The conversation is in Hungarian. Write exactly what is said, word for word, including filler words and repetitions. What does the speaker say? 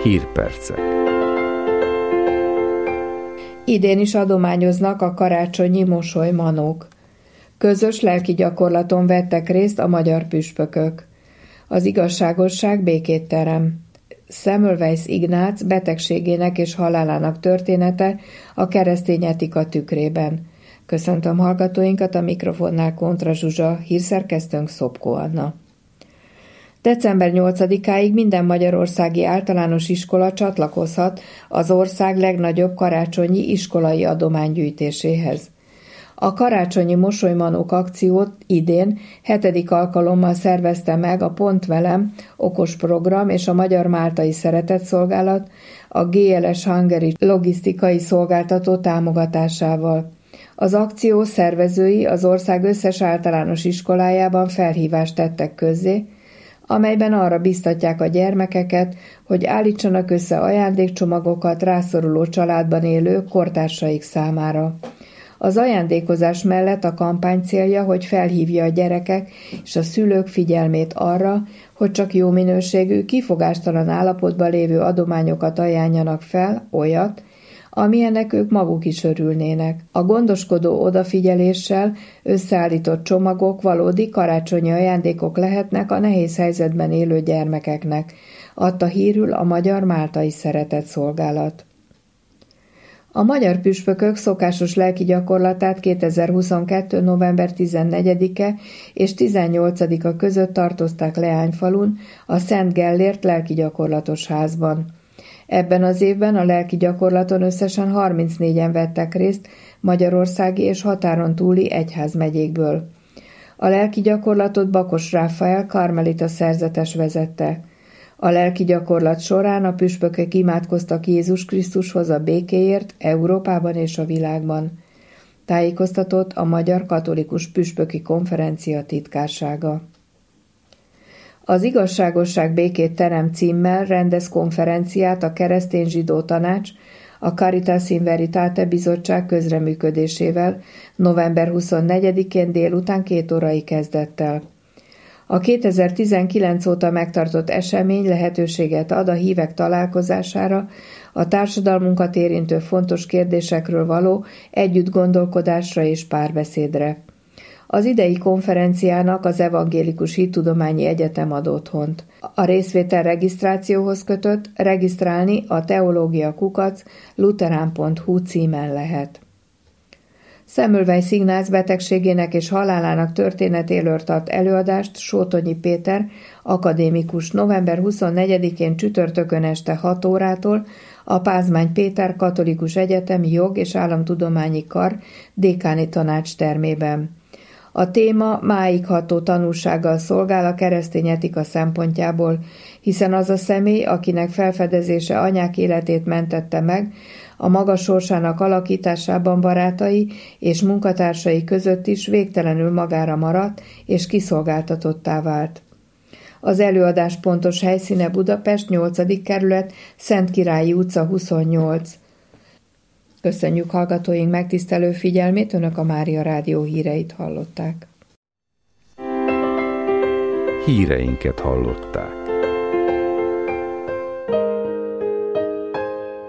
Hírpercek. Idén is adományoznak a karácsonyi mosolymanók. Közös lelki gyakorlaton vettek részt a magyar püspökök. Az igazságosság békét terem. Semmelweis Ignác betegségének és halálának története a keresztény etika tükrében. Köszöntöm hallgatóinkat, a mikrofonnál Kontra Zsuzsa, hírszerkesztőnk Szopko Anna. december nyolcadikáig minden magyarországi általános iskola csatlakozhat az ország legnagyobb karácsonyi iskolai adománygyűjtéséhez. A karácsonyi mosolymanók akciót idén hetedik alkalommal szervezte meg a Pont Velem okos program és a Magyar Máltai Szeretetszolgálat a gé el es Hungary logisztikai szolgáltató támogatásával. Az akció szervezői az ország összes általános iskolájában felhívást tettek közzé, amelyben arra biztatják a gyermekeket, hogy állítsanak össze ajándékcsomagokat rászoruló családban élő kortársaik számára. Az ajándékozás mellett a kampány célja, hogy felhívja a gyerekek és a szülők figyelmét arra, hogy csak jó minőségű, kifogástalan állapotban lévő adományokat ajánljanak fel, olyat, amilyennek ők maguk is örülnének. A gondoskodó odafigyeléssel összeállított csomagok valódi karácsonyi ajándékok lehetnek a nehéz helyzetben élő gyermekeknek, adta hírül a Magyar Máltai Szeretetszolgálat. A magyar püspökök szokásos lelki gyakorlatát kétezer-huszonkettő. november tizennegyedike és tizennyolcadika között tartozták Leányfalun, a Szent Gellért lelki gyakorlatos házban. Ebben az évben a lelki gyakorlaton összesen harmincnégyen vettek részt magyarországi és határon túli egyházmegyékből. A lelki gyakorlatot Bakos Ráfael karmelita szerzetes vezette. A lelki gyakorlat során a püspökök imádkoztak Jézus Krisztushoz a békéért Európában és a világban. Tájékoztatott a Magyar Katolikus Püspöki Konferencia titkársága. Az Igazságosság békét terem címmel rendez konferenciát a Keresztény Zsidó Tanács, a Caritas in Veritate bizottság közreműködésével november huszonnegyedikén délután két órai kezdettel. A kétezer-tizenkilenc óta megtartott esemény lehetőséget ad a hívek találkozására, a társadalmunkat érintő fontos kérdésekről való együttgondolkodásra és párbeszédre. Az idei konferenciának az Evangélikus Hittudományi Egyetem ad otthont. A részvétel regisztrációhoz kötött, regisztrálni a teológia kukac luterán pont hu címen lehet. Semmelweis Ignác betegségének és halálának történetéről tart előadást Sótonyi Péter, akadémikus november huszonnegyedikén csütörtökön este hat órától a Pázmány Péter Katolikus Egyetemi Jog- és Államtudományi Kar dékáni tanács termében. A téma máig ható tanúsággal szolgál a keresztény etika szempontjából, hiszen az a személy, akinek felfedezése anyák életét mentette meg, a maga sorsának alakításában barátai és munkatársai között is végtelenül magára maradt és kiszolgáltatottá vált. Az előadás pontos helyszíne Budapest, nyolcadik kerület, Szentkirályi utca huszonnyolc. Köszönjük hallgatóink megtisztelő figyelmét, Önök a Mária Rádió híreit hallották. Híreinket hallották.